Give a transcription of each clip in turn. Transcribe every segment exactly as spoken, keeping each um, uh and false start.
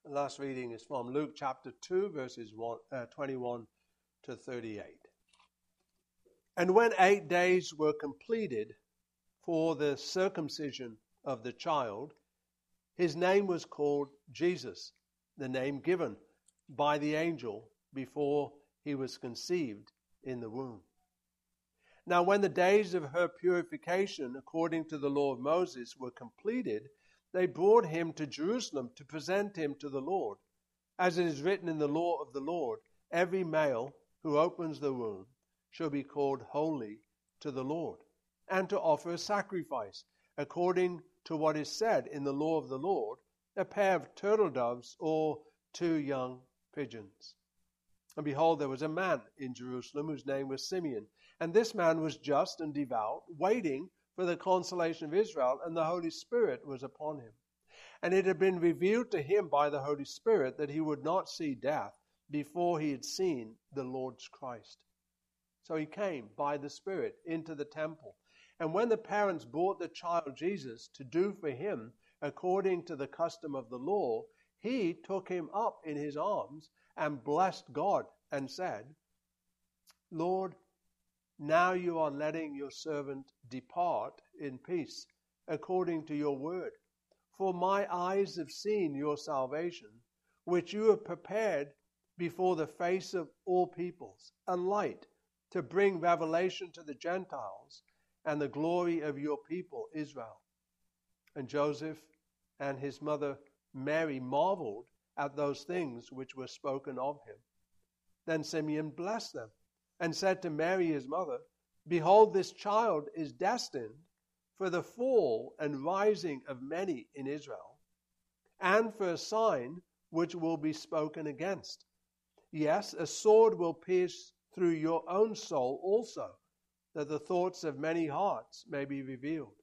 The last reading is from Luke chapter two, verses one, uh, twenty-one to thirty-eight. And when eight days were completed for the circumcision of the child, his name was called Jesus, the name given by the angel before he was conceived in the womb. Now when the days of her purification according to the law of Moses were completed, they brought him to Jerusalem to present him to the Lord. As it is written in the law of the Lord, every male who opens the womb shall be called holy to the Lord, and to offer a sacrifice, according to what is said in the law of the Lord, a pair of turtle doves or two young pigeons. And behold, there was a man in Jerusalem whose name was Simeon. And this man was just and devout, waiting for the consolation of Israel, and the Holy Spirit was upon him. And it had been revealed to him by the Holy Spirit that he would not see death before he had seen the Lord's Christ. So he came by the Spirit into the temple. And when the parents brought the child Jesus to do for him according to the custom of the law, he took him up in his arms and blessed God and said, Lord, now you are letting your servant depart in peace according to your word. For my eyes have seen your salvation, which you have prepared before the face of all peoples, a light to bring revelation to the Gentiles and the glory of your people Israel. And Joseph and his mother Mary marveled at those things which were spoken of him. Then Simeon blessed them and said to Mary his mother, Behold, this child is destined for the fall and rising of many in Israel, and for a sign which will be spoken against. Yes, a sword will pierce through your own soul also, that the thoughts of many hearts may be revealed.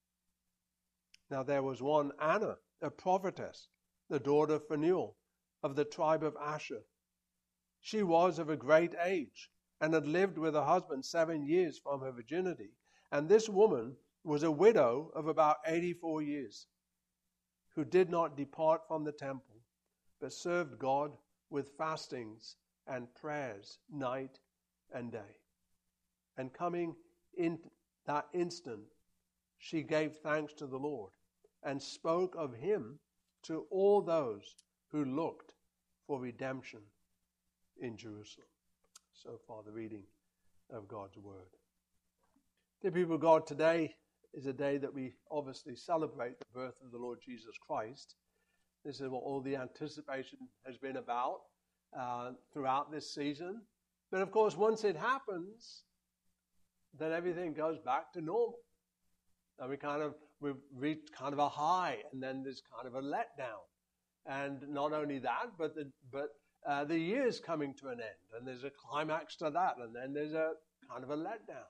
Now there was one Anna, a prophetess, the daughter of Phanuel, of the tribe of Asher. She was of a great age, and had lived with her husband seven years from her virginity. And this woman was a widow of about eighty-four years, who did not depart from the temple, but served God with fastings and prayers night and day. And coming in that instant, she gave thanks to the Lord, and spoke of him to all those who looked for redemption in Jerusalem. So far, the reading of God's word. Dear people of God, today is a day that we obviously celebrate the birth of the Lord Jesus Christ. This is what all the anticipation has been about uh, throughout this season. But of course, once it happens, then everything goes back to normal. And we kind of, we've reached kind of a high, and then there's kind of a letdown. And not only that, but the, but uh, the year's coming to an end, and there's a climax to that, and then there's a kind of a letdown.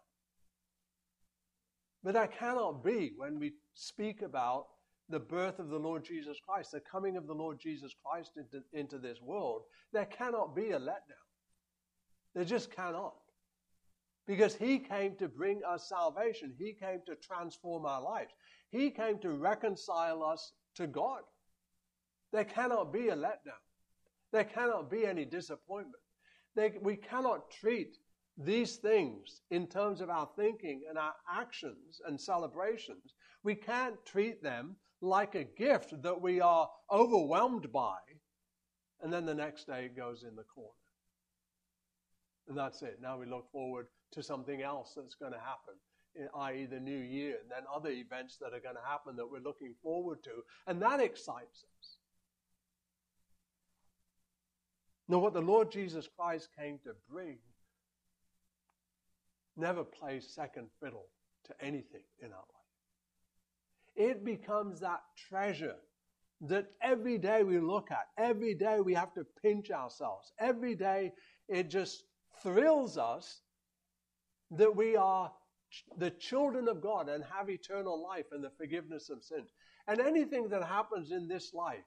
But that cannot be when we speak about the birth of the Lord Jesus Christ, the coming of the Lord Jesus Christ into, into this world. There cannot be a letdown. There just cannot. Because he came to bring us salvation. He came to transform our lives. He came to reconcile us to God. There cannot be a letdown. There cannot be any disappointment. They, we cannot treat these things in terms of our thinking and our actions and celebrations. We can't treat them like a gift that we are overwhelmed by, and then the next day it goes in the corner. And that's it. Now we look forward to something else that's going to happen, that is the new year, and then other events that are going to happen that we're looking forward to, and that excites us. Now, what the Lord Jesus Christ came to bring never plays second fiddle to anything in our life. It becomes that treasure that every day we look at, every day we have to pinch ourselves, every day it just thrills us that we are the children of God and have eternal life and the forgiveness of sins. And anything that happens in this life,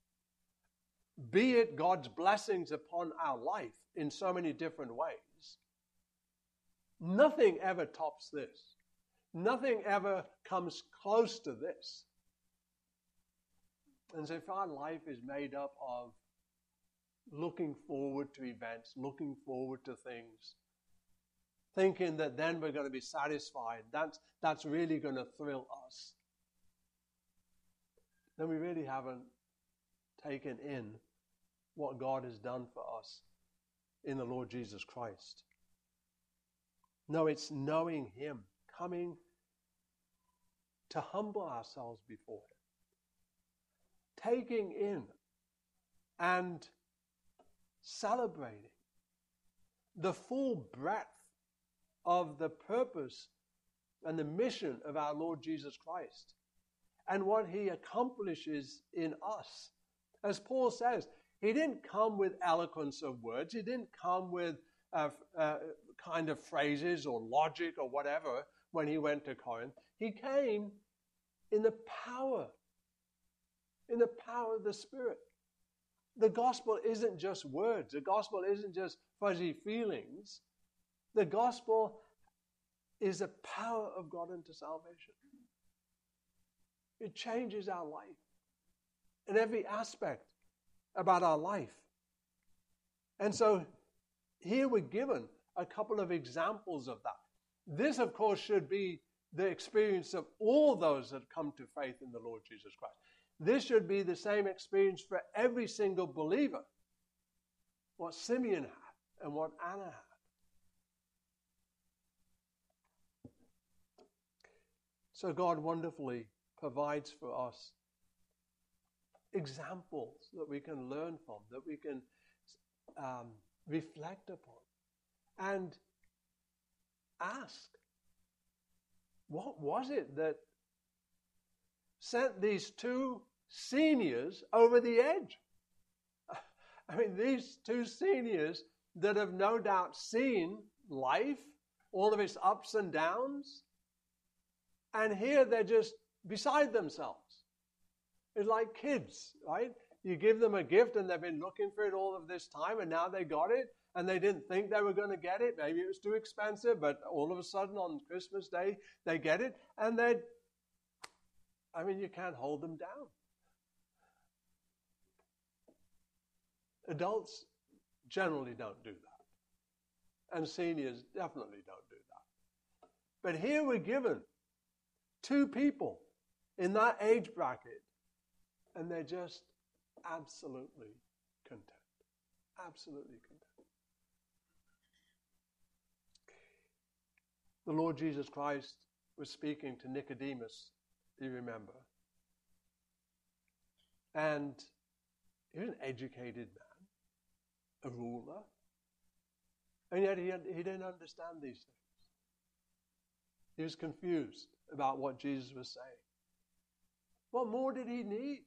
be it God's blessings upon our life in so many different ways, nothing ever tops this. Nothing ever comes close to this. And so if our life is made up of looking forward to events, looking forward to things, thinking that then we're going to be satisfied, that's, that's really going to thrill us, then we really haven't taken in what God has done for us in the Lord Jesus Christ. No, it's knowing Him, coming to humble ourselves before Him, taking in and celebrating the full breadth of the purpose and the mission of our Lord Jesus Christ and what He accomplishes in us. As Paul says, He didn't come with eloquence of words. He didn't come with uh, uh, kind of phrases or logic or whatever when He went to Corinth. He came in the power, in the power of the Spirit. The gospel isn't just words. The gospel isn't just fuzzy feelings. The gospel is the power of God unto salvation. It changes our life in every aspect about our life. And so here we're given a couple of examples of that. This, of course, should be the experience of all those that come to faith in the Lord Jesus Christ. This should be the same experience for every single believer. What Simeon had and what Anna had. So God wonderfully provides for us examples that we can learn from, that we can um, reflect upon, and ask, what was it that sent these two seniors over the edge? I mean, these two seniors that have no doubt seen life, all of its ups and downs, and here they're just beside themselves. It's like kids, right? You give them a gift and they've been looking for it all of this time and now they got it and they didn't think they were going to get it. Maybe it was too expensive, but all of a sudden on Christmas Day they get it and they, I mean, you can't hold them down. Adults generally don't do that. And seniors definitely don't do that. But here we're given two people in that age bracket, and they're just absolutely content. Absolutely content. The Lord Jesus Christ was speaking to Nicodemus, you remember. And he was an educated man, a ruler, and yet he, had, he didn't understand these things. He was confused about what Jesus was saying. What more did he need?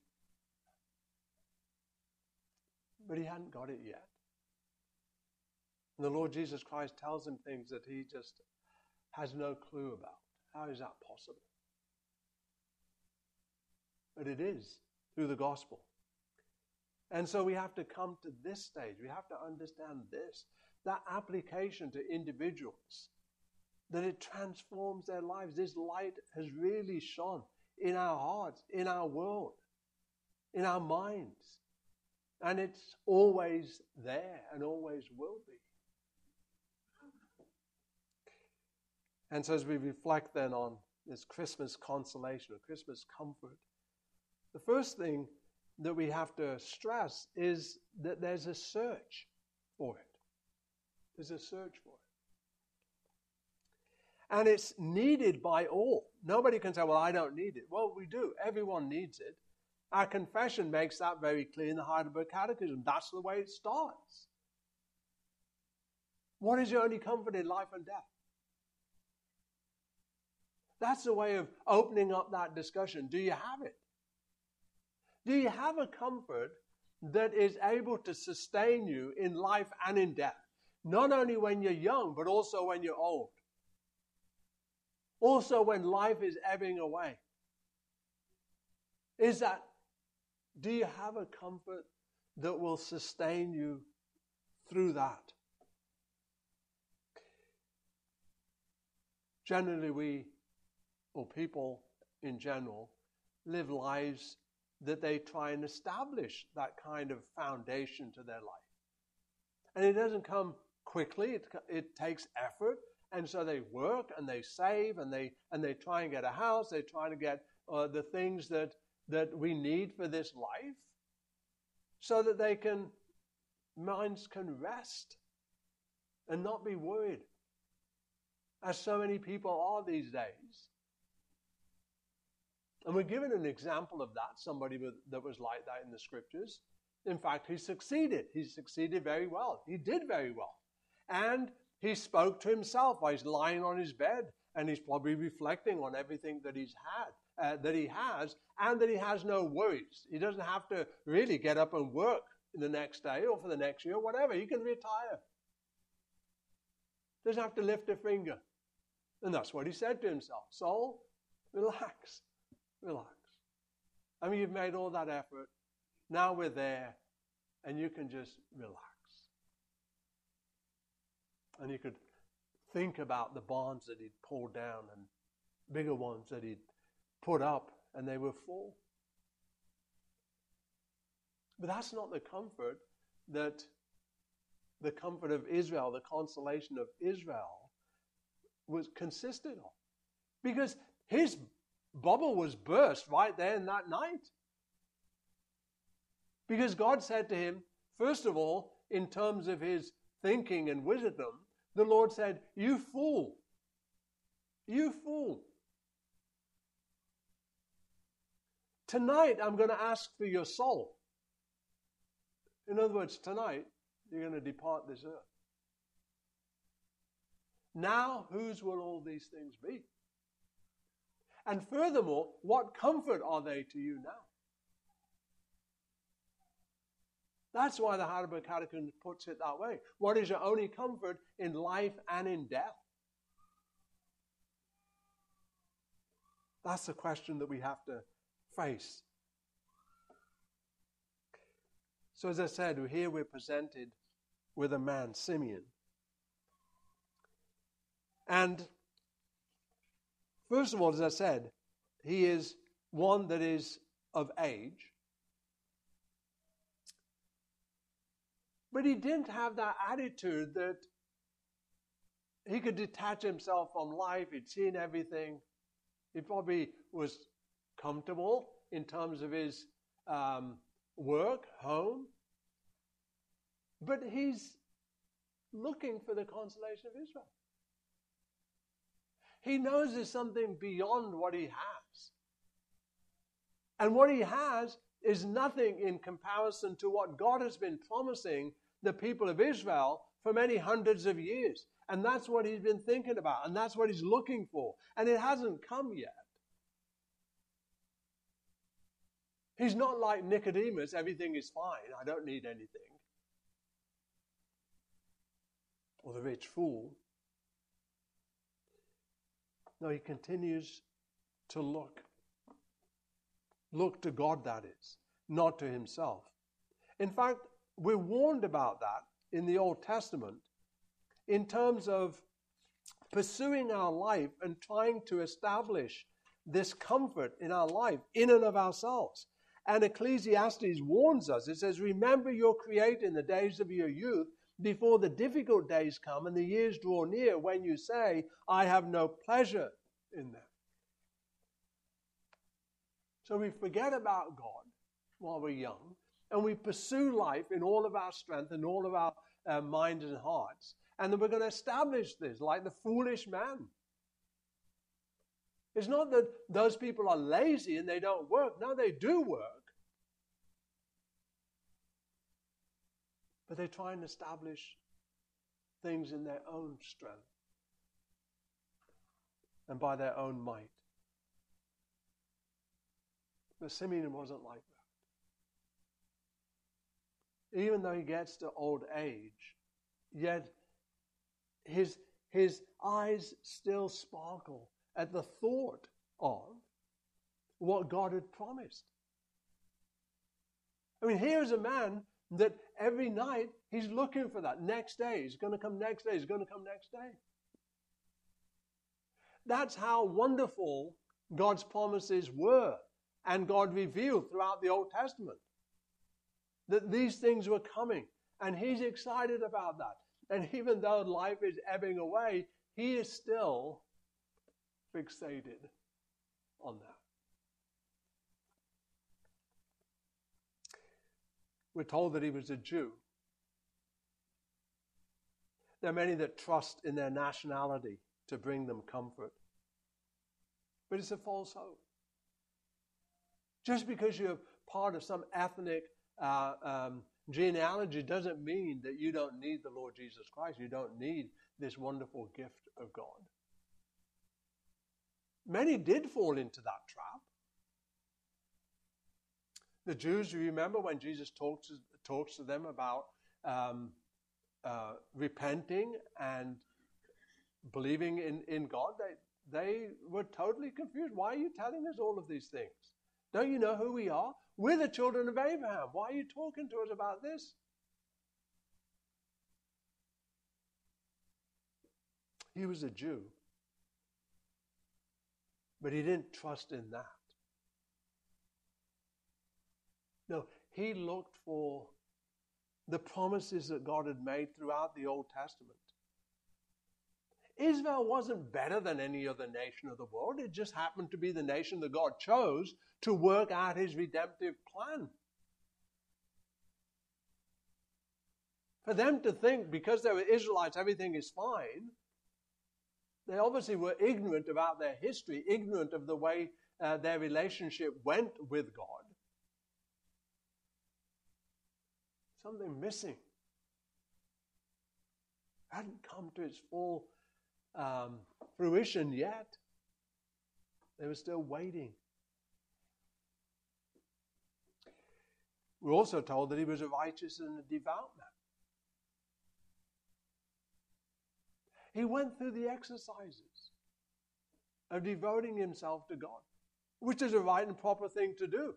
But he hadn't got it yet. And the Lord Jesus Christ tells him things that he just has no clue about. How is that possible? But it is through the gospel. And so we have to come to this stage. We have to understand this. That application to individuals, that it transforms their lives. This light has really shone in our hearts, in our world, in our minds. And it's always there and always will be. And so as we reflect then on this Christmas consolation or Christmas comfort, the first thing that we have to stress is that there's a search for it. There's a search for it. And it's needed by all. Nobody can say, well, I don't need it. Well, we do. Everyone needs it. Our confession makes that very clear in the Heidelberg Catechism. That's the way it starts. What is your only comfort in life and death? That's the way of opening up that discussion. Do you have it? Do you have a comfort that is able to sustain you in life and in death? Not only when you're young, but also when you're old. Also when life is ebbing away. Is that, do you have a comfort that will sustain you through that? Generally we, or people in general, live lives that they try and establish that kind of foundation to their life. And it doesn't come quickly. It, it takes effort. And so they work and they save and they and they try and get a house. They try to get uh, the things that, that we need for this life so that they can, minds can rest and not be worried, as so many people are these days. And we're given an example of that, somebody with, that was like that in the scriptures. In fact, he succeeded. He succeeded very well. He did very well. And he spoke to himself while he's lying on his bed, and he's probably reflecting on everything that he's had, uh, that he has, and that he has no worries. He doesn't have to really get up and work the next day or for the next year, whatever. He can retire. Doesn't have to lift a finger. And that's what he said to himself. Soul, relax, relax. I mean, you've made all that effort. Now we're there, and you can just relax. And you could think about the barns that he'd pulled down and bigger ones that he'd put up, and they were full. But that's not the comfort that the comfort of Israel, the consolation of Israel, was consisted of. Because his bubble was burst right there in that night. Because God said to him, first of all, in terms of his thinking and wisdom, the Lord said, you fool. You fool. Tonight I'm going to ask for your soul. In other words, tonight you're going to depart this earth. Now, whose will all these things be? And furthermore, what comfort are they to you now? That's why the Heidelberg Catechism puts it that way. What is your only comfort in life and in death? That's the question that we have to face. So as I said, here we're presented with a man, Simeon. And first of all, as I said, he is one that is of age. But he didn't have that attitude that he could detach himself from life. He'd seen everything. He probably was comfortable in terms of his um, work, home. But he's looking for the consolation of Israel. He knows there's something beyond what he has. And what he has is nothing in comparison to what God has been promising the people of Israel for many hundreds of years. And that's what he's been thinking about, and that's what he's looking for. And it hasn't come yet. He's not like Nicodemus, everything is fine, I don't need anything. Or the rich fool. No, he continues to look. Look to God, that is, not to himself. In fact, we're warned about that in the Old Testament in terms of pursuing our life and trying to establish this comfort in our life, in and of ourselves. And Ecclesiastes warns us. It says, remember your Creator in the days of your youth, before the difficult days come and the years draw near, when you say, I have no pleasure in them. So we forget about God while we're young, and we pursue life in all of our strength and all of our uh, minds and hearts. And then we're going to establish this like the foolish man. It's not that those people are lazy and they don't work. No, they do work. But they try and establish things in their own strength and by their own might. But Simeon wasn't like that. Even though he gets to old age, yet his, his eyes still sparkle at the thought of what God had promised. I mean, here's a man that every night he's looking for that. Next day, he's going to come next day, he's going to come next day. That's how wonderful God's promises were And God revealed throughout the Old Testament that these things were coming. And he's excited about that. And even though life is ebbing away, he is still fixated on that. We're told that he was a Jew. There are many that trust in their nationality to bring them comfort. But it's a false hope. Just because you're part of some ethnic uh, um, genealogy doesn't mean that you don't need the Lord Jesus Christ. You don't need this wonderful gift of God. Many did fall into that trap. The Jews, you remember when Jesus talks to, talks to them about um, uh, repenting and believing in, in God, they, they were totally confused. Why are you telling us all of these things? Don't you know who we are? We're the children of Abraham. Why are you talking to us about this? He was a Jew, but he didn't trust in that. No, he looked for the promises that God had made throughout the Old Testament. Israel wasn't better than any other nation of the world. It just happened to be the nation that God chose to work out his redemptive plan. For them to think because they were Israelites everything is fine, they obviously were ignorant about their history, ignorant of the way uh, their relationship went with God. Something missing. Hadn't come to its full um, fruition yet. They were still waiting. We're also told that he was a righteous and a devout man. He went through the exercises of devoting himself to God, which is a right and proper thing to do.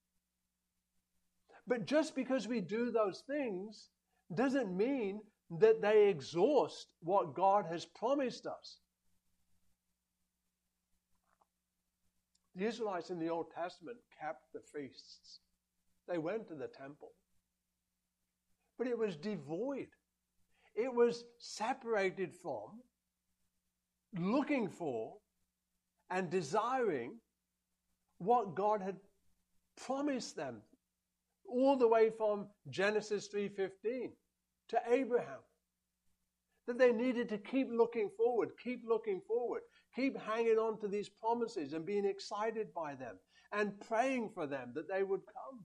But just because we do those things doesn't mean that they exhaust what God has promised us. The Israelites in the Old Testament kept the feasts. They went to the temple. But it was devoid. It was separated from, looking for, and desiring what God had promised them. All the way from Genesis three fifteen to Abraham. That they needed to keep looking forward, keep looking forward, keep hanging on to these promises and being excited by them and praying for them that they would come.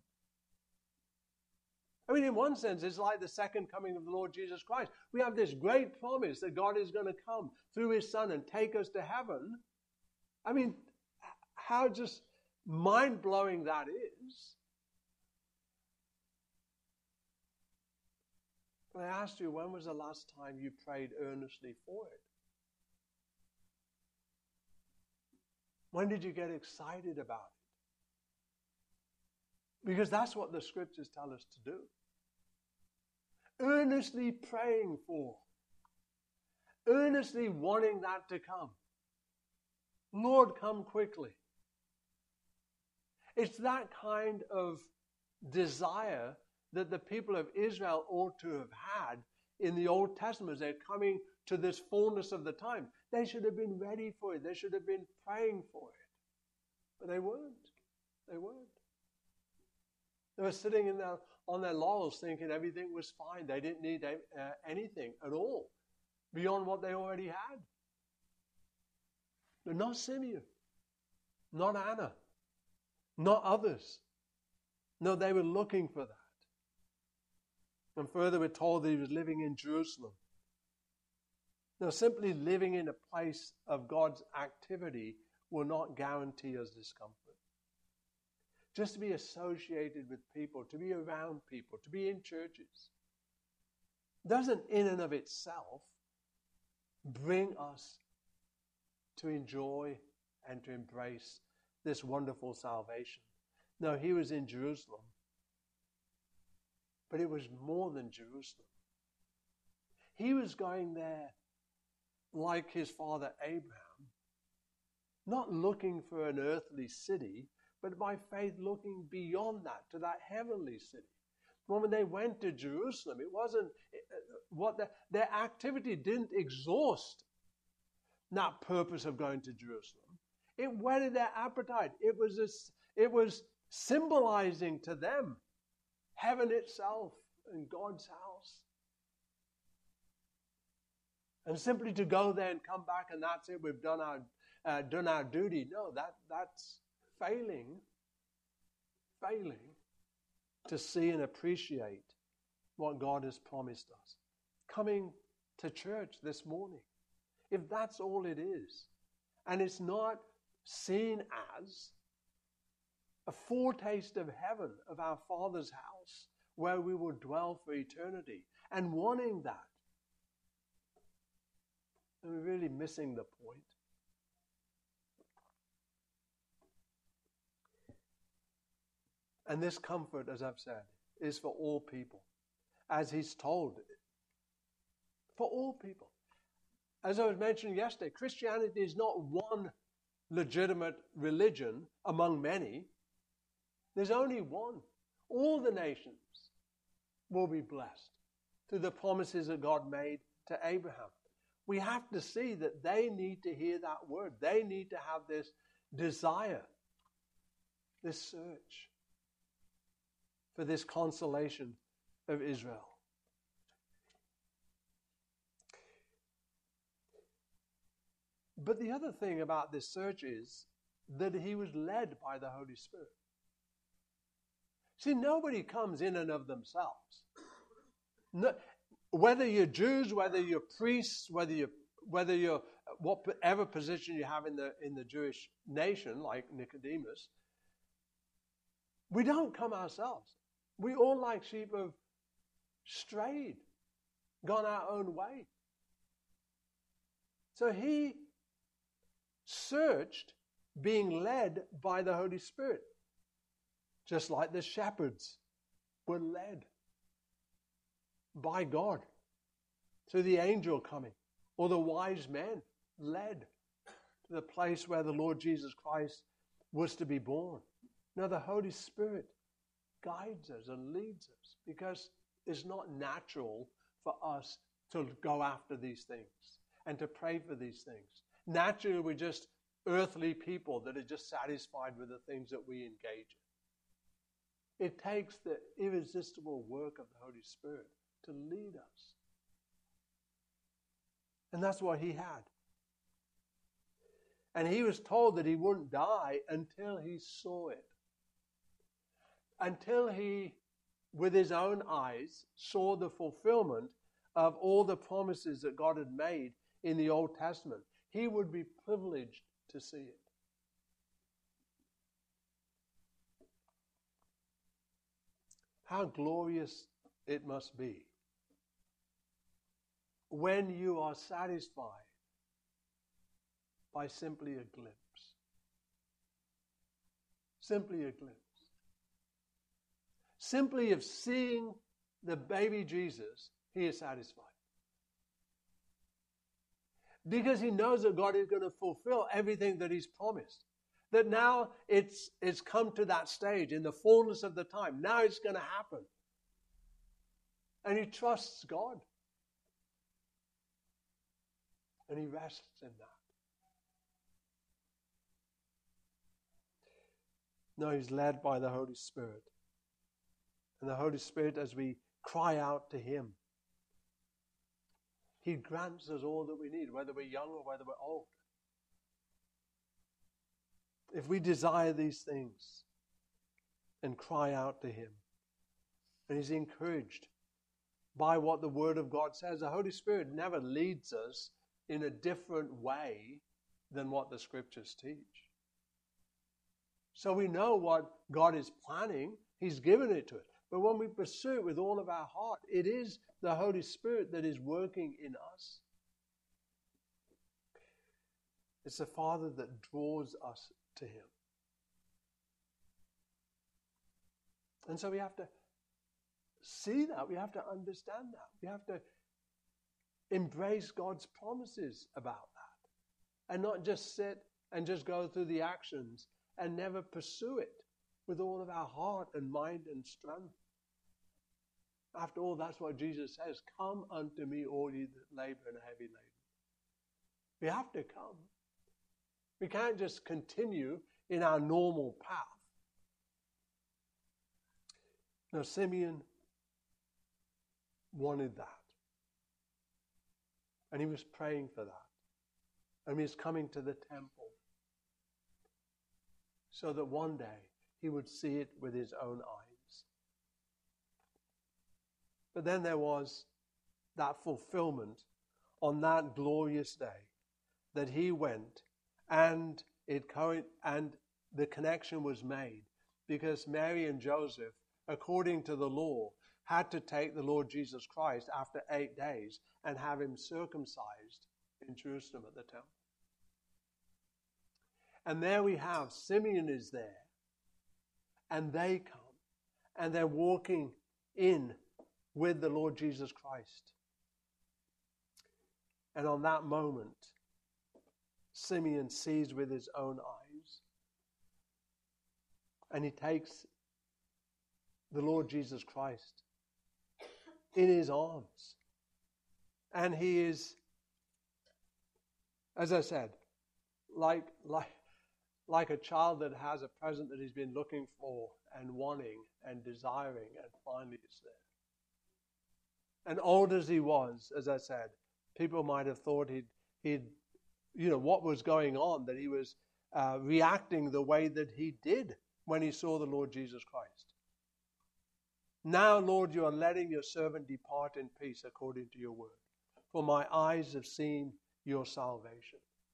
I mean, in one sense, it's like the second coming of the Lord Jesus Christ. We have this great promise that God is going to come through his Son and take us to heaven. I mean, how just mind-blowing that is. But I asked you, when was the last time you prayed earnestly for it? When did you get excited about it? Because that's what the scriptures tell us to do. Earnestly praying for. Earnestly wanting that to come. Lord, come quickly. It's that kind of desire that the people of Israel ought to have had in the Old Testament as they're coming to this fullness of the time. They should have been ready for it. They should have been praying for it. But they weren't. They weren't. They were sitting in their, on their laurels thinking everything was fine. They didn't need uh, anything at all beyond what they already had. But not Simeon. Not Anna. Not others. No, they were looking for that. And further, we're told that he was living in Jerusalem. Now, simply living in a place of God's activity will not guarantee us discomfort. Just to be associated with people, to be around people, to be in churches, doesn't in and of itself bring us to enjoy and to embrace this wonderful salvation. No, he was in Jerusalem. But it was more than Jerusalem. He was going there like his father Abraham, not looking for an earthly city, but by faith looking beyond that to that heavenly city. When they went to Jerusalem, it wasn't what the, their activity didn't exhaust that purpose of going to Jerusalem. It whetted their appetite. It was a, it was symbolizing to them heaven itself and God's house. And simply to go there and come back and that's it, we've done our uh, done our duty. No, that that's failing, failing to see and appreciate what God has promised us. Coming to church this morning, if that's all it is, and it's not seen as a foretaste of heaven, of our Father's house, where we will dwell for eternity, and wanting that, then we're really missing the point. And this comfort, as I've said, is for all people, as he's told, for all people. As I was mentioning yesterday, Christianity is not one legitimate religion among many. There's only one. All the nations will be blessed through the promises that God made to Abraham. We have to see that they need to hear that word. They need to have this desire, this search for this consolation of Israel. But the other thing about this search is that he was led by the Holy Spirit. See, nobody comes in and of themselves. No, whether you're Jews, whether you're priests, whether you're, whether you're whatever position you have in the in the Jewish nation, like Nicodemus, we don't come ourselves. We all, like sheep, have strayed, gone our own way. So he searched, being led by the Holy Spirit, just like the shepherds were led by God through the angel coming, or the wise men led to the place where the Lord Jesus Christ was to be born. Now the Holy Spirit guides us and leads us, because it's not natural for us to go after these things and to pray for these things. Naturally, we're just earthly people that are just satisfied with the things that we engage in. It takes the irresistible work of the Holy Spirit to lead us. And that's what he had. And he was told that he wouldn't die until he saw it. Until he, with his own eyes, saw the fulfillment of all the promises that God had made in the Old Testament. He would be privileged to see it. How glorious it must be when you are satisfied by simply a glimpse. Simply a glimpse. Simply of seeing the baby Jesus, he is satisfied. Because he knows that God is going to fulfill everything that he's promised. That now it's, it's come to that stage in the fullness of the time. Now it's going to happen. And he trusts God. And he rests in that. No, he's led by the Holy Spirit. And the Holy Spirit, as we cry out to him, he grants us all that we need, whether we're young or whether we're old. If we desire these things and cry out to him, and he's encouraged by what the Word of God says. The Holy Spirit never leads us in a different way than what the Scriptures teach. So we know what God is planning. He's given it to us. But when we pursue it with all of our heart, it is the Holy Spirit that is working in us. It's the Father that draws us to him. And so we have to see that. We have to understand that. We have to embrace God's promises about that. And not just sit and just go through the actions and never pursue it with all of our heart and mind and strength. After all, that's what Jesus says. Come unto me, all ye that labor and are heavy laden. We have to come. We can't just continue in our normal path. Now, Simeon wanted that. And he was praying for that. And he was coming to the temple so that one day he would see it with his own eyes. But then there was that fulfillment on that glorious day that he went and it co- and the connection was made, because Mary and Joseph, according to the law, had to take the Lord Jesus Christ after eight days and have him circumcised in Jerusalem at the temple. And there we have, Simeon is there, and they come, and they're walking in with the Lord Jesus Christ. And on that moment, Simeon sees with his own eyes, and he takes the Lord Jesus Christ in his arms. And he is, as I said, like, like, like a child that has a present that he's been looking for and wanting and desiring, and finally it's there. And old as he was, as I said, people might have thought he'd, he'd you know, what was going on, that he was uh, reacting the way that he did when he saw the Lord Jesus Christ. Now, Lord, you are letting your servant depart in peace according to your word, for my eyes have seen your salvation.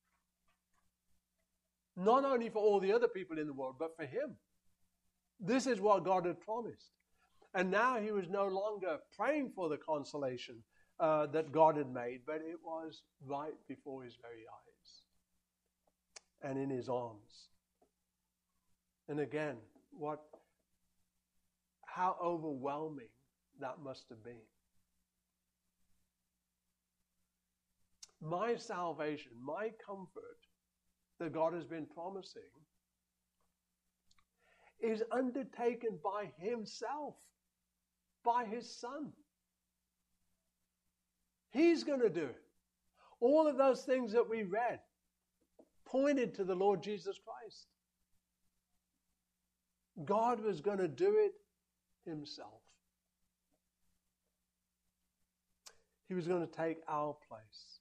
Not only for all the other people in the world, but for him. This is what God had promised. And now he was no longer praying for the consolation uh, that God had made, but it was right before his very eyes and in his arms. And again, what, how overwhelming that must have been. My salvation, my comfort that God has been promising is undertaken by himself, by his Son. He's going to do it. All of those things that we read pointed to the Lord Jesus Christ. God was going to do it himself. He was going to take our place.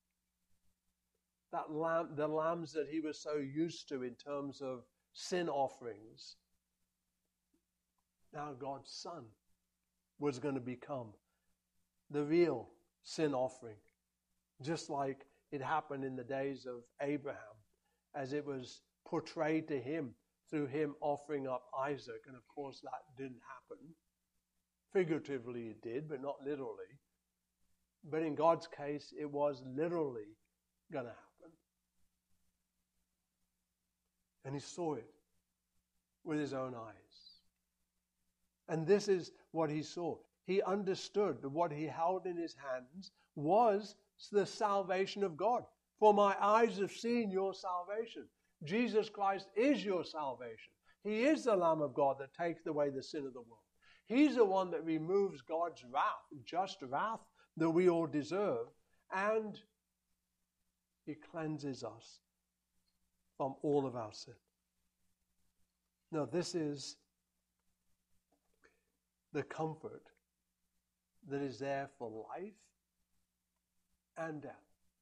That lamb, the lambs that he was so used to in terms of sin offerings, now God's Son was going to become the real sin offering, just like it happened in the days of Abraham, as it was portrayed to him through him offering up Isaac. And of course that didn't happen. Figuratively it did, but not literally. But in God's case, it was literally going to happen. And he saw it with his own eyes. And this is what he saw. He understood that what he held in his hands was the salvation of God. For my eyes have seen your salvation. Jesus Christ is your salvation. He is the Lamb of God that takes away the sin of the world. He's the one that removes God's wrath, just wrath that we all deserve, and he cleanses us from all of our sin. Now, this is the comfort that is there for life and death.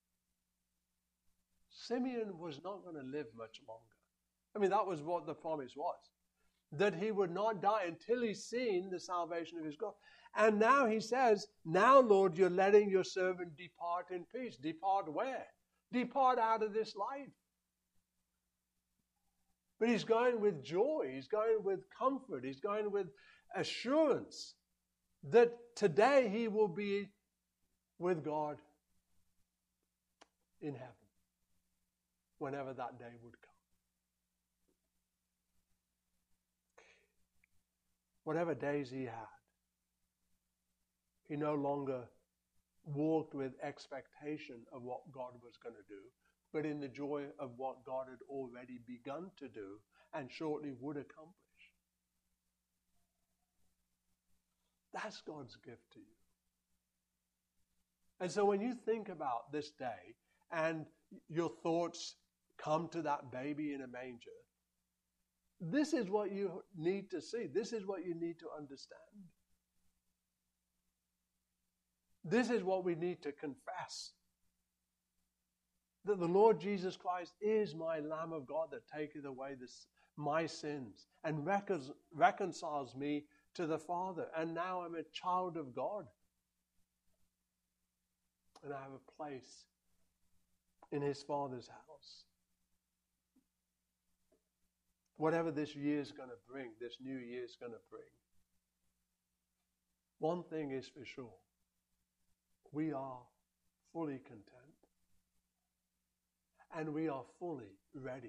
Simeon was not going to live much longer. I mean, that was what the promise was, that he would not die until he's seen the salvation of his God. And now he says, now, Lord, you're letting your servant depart in peace. Depart where? Depart out of this life. But he's going with joy. He's going with comfort. He's going with assurance that today he will be with God in heaven, whenever that day would come. Whatever days he had, he no longer walked with expectation of what God was going to do, but in the joy of what God had already begun to do and shortly would accomplish. That's God's gift to you. And so when you think about this day and your thoughts come to that baby in a manger, this is what you need to see. This is what you need to understand. This is what we need to confess. That the Lord Jesus Christ is my Lamb of God that taketh away this, my sins and recon- reconciles me to the Father. And now I'm a child of God. And I have a place in His Father's house. Whatever this year's going to bring, this new year's going to bring, one thing is for sure. We are fully content. And we are fully ready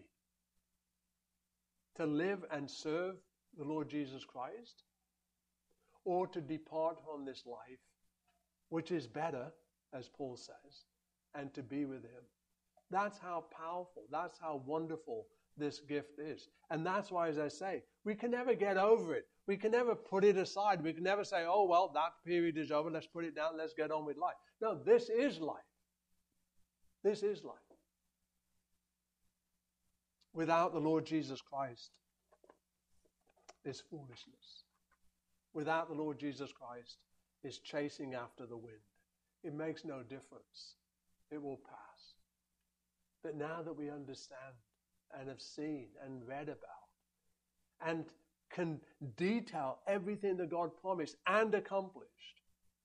to live and serve the Lord Jesus Christ, or to depart from this life, which is better, as Paul says, and to be with Him. That's how powerful, that's how wonderful this gift is. And that's why, as I say, we can never get over it. We can never put it aside. We can never say, oh, well, that period is over. Let's put it down. Let's get on with life. No, this is life. This is life. Without the Lord Jesus Christ is foolishness. Without the Lord Jesus Christ is chasing after the wind. It makes no difference. It will pass. But now that we understand and have seen and read about and can detail everything that God promised and accomplished,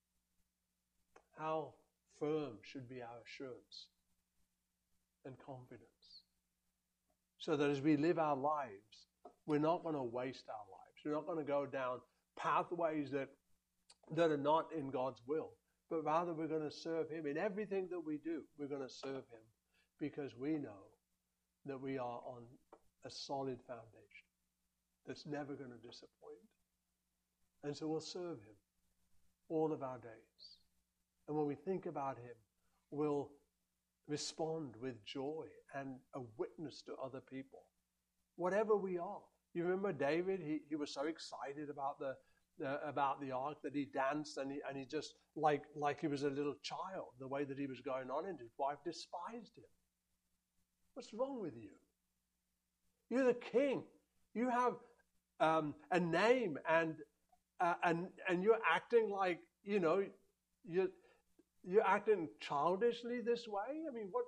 how firm should be our assurance and confidence. So that as we live our lives, we're not going to waste our lives. We're not going to go down pathways that, that are not in God's will. But rather we're going to serve Him. In everything that we do, we're going to serve Him because we know that we are on a solid foundation that's never going to disappoint. And so we'll serve Him all of our days. And when we think about Him, we'll respond with joy and a witness to other people, whatever we are. You remember David? He, he was so excited about the uh, about the ark that he danced and he and he just like like he was a little child. The way that he was going on, and his wife despised him. What's wrong with you? You're the king. You have um, a name, and uh, and and you're acting like you know you. You're acting childishly this way? I mean, what?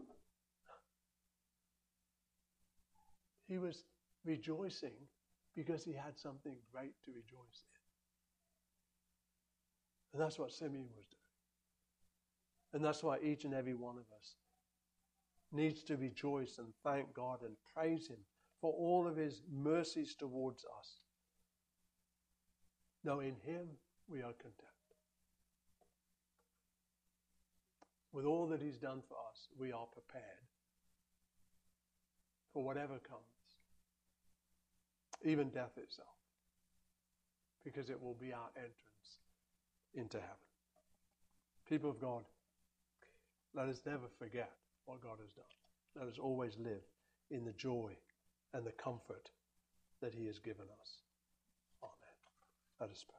He was rejoicing because he had something great to rejoice in. And that's what Simeon was doing. And that's why each and every one of us needs to rejoice and thank God and praise Him for all of His mercies towards us. No, in Him we are content. With all that He's done for us, we are prepared for whatever comes, even death itself, because it will be our entrance into heaven. People of God, let us never forget what God has done. Let us always live in the joy and the comfort that He has given us. Amen. Let us pray.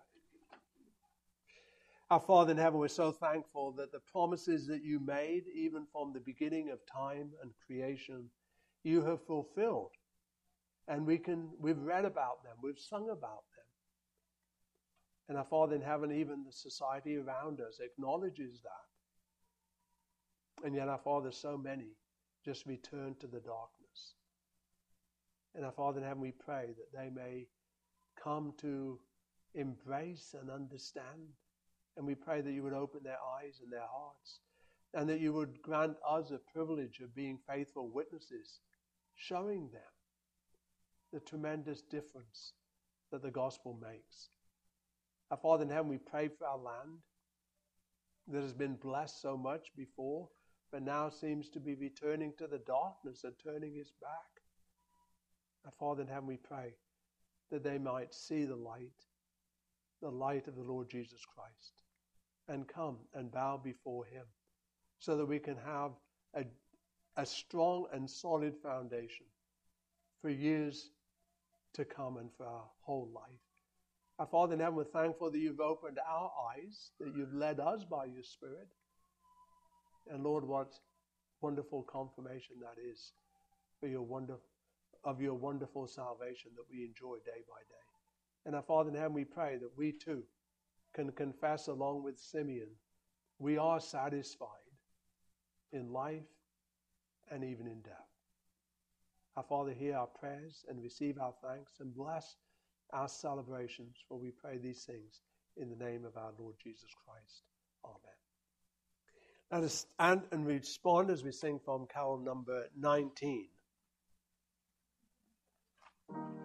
Our Father in heaven, we're so thankful that the promises that You made, even from the beginning of time and creation, You have fulfilled. And we can, we've read about them, we've sung about them. And our Father in heaven, even the society around us acknowledges that. And yet our Father, so many just return to the darkness. And our Father in heaven, we pray that they may come to embrace and understand. And we pray that You would open their eyes and their hearts, and that You would grant us a privilege of being faithful witnesses, showing them the tremendous difference that the gospel makes. Our Father in heaven, we pray for our land that has been blessed so much before, but now seems to be returning to the darkness and turning its back. Our Father in heaven, we pray that they might see the light, the light of the Lord Jesus Christ, and come and bow before Him, so that we can have a, a strong and solid foundation for years to come and for our whole life. Our Father in heaven, we're thankful that you've opened our eyes, that you've led us by your Spirit. And Lord, what wonderful confirmation that is for your wonder, of your wonderful salvation that we enjoy day by day. And our Father in heaven, we pray that we too can confess along with Simeon, we are satisfied in life and even in death. Our Father, hear our prayers and receive our thanks and bless our celebrations, for we pray these things in the name of our Lord Jesus Christ. Amen. Let us stand and respond as we sing from carol number nineteen.